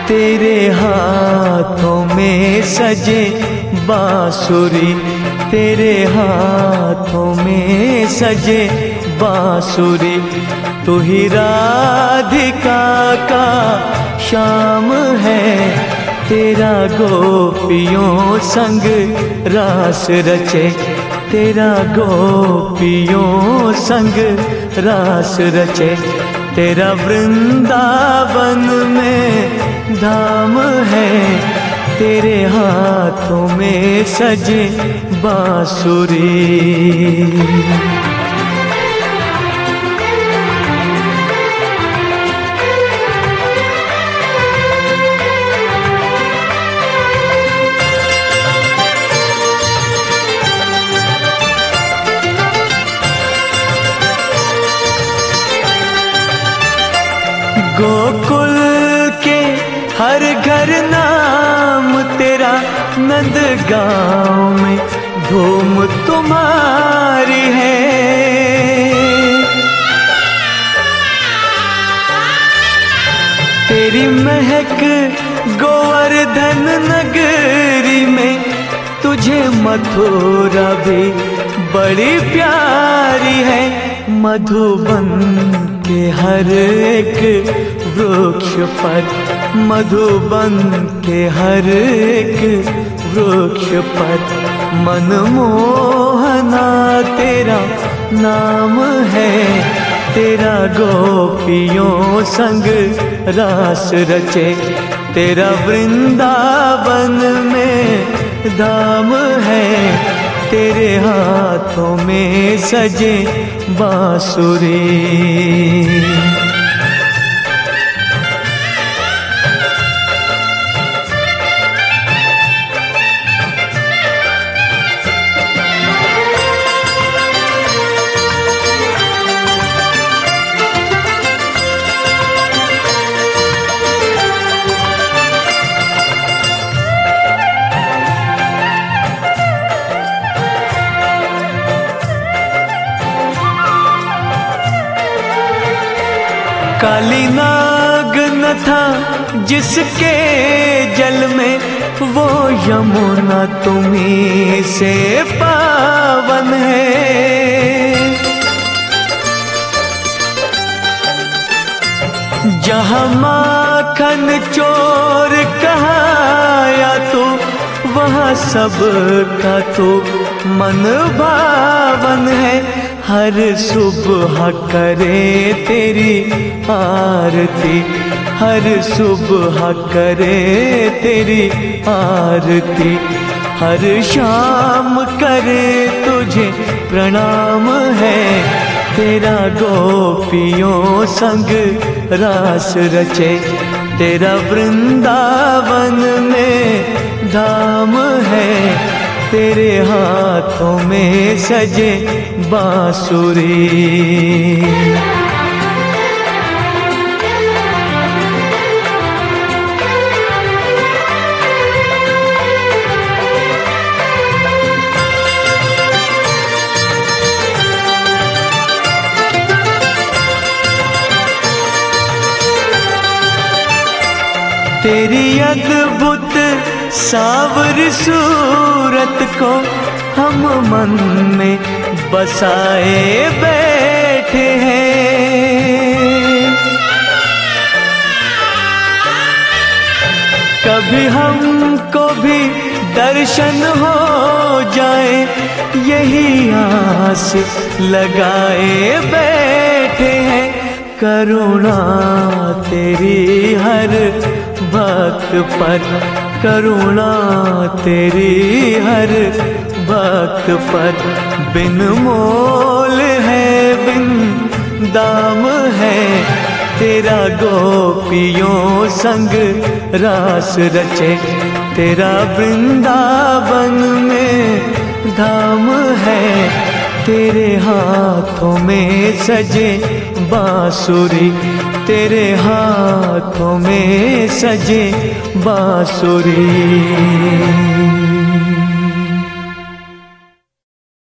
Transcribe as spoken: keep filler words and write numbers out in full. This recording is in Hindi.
तेरे हाथों में सजे बांसुरी, तेरे हाथों में सजे बांसुरी। तू ही राधिका का श्याम है, तेरा गोपियों संग रास रचे, तेरा गोपियों संग रास रचे। तेरा वृंदावन में धाम है, तेरे हाथों में सजे बांसुरी। गोकुल के हर घर नाम तेरा, नंद गांव में धूम तुम्हारी है। तेरी महक गोवर्धन नगरी में, तुझे मथुरा भी बड़ी प्यारी है। मधुबन के हर एक वृक्ष पर, मधुबन के हर एक वृक्ष पर, मनमोहना तेरा नाम है। तेरा गोपियों संग रास रचे, तेरा वृंदावन में धाम है, तेरे हाथों में सजे बांसुरी। काली नाग न था जिसके जल में, वो यमुना तुम्हीं से पावन है। जहाँ माखन चोर कहाया तो, वहाँ सब का तो मन भावन है। हर सुबह करे तेरी आरती, हर सुबह करे तेरी आरती, हर शाम करे तुझे प्रणाम है। तेरा गोपियों संग रास रचे, तेरा वृंदावन में धाम है, तेरे हाथों में सजे बांसुरी। तेरी अद्भुत सावरी सूरत को हम मन में बसाए बैठे हैं। कभी हमको भी दर्शन हो जाए, यही आस लगाए बैठे हैं। करुणा तेरी हर भक्त पर, करुणा तेरी हर भक्त पर, बिन मोल है बिन दाम है। तेरा गोपियों संग रास रचे, तेरा वृंदावन में धाम है, तेरे हाथों में सजे बांसुरी, तेरे हाथों में सजे बांसुरी।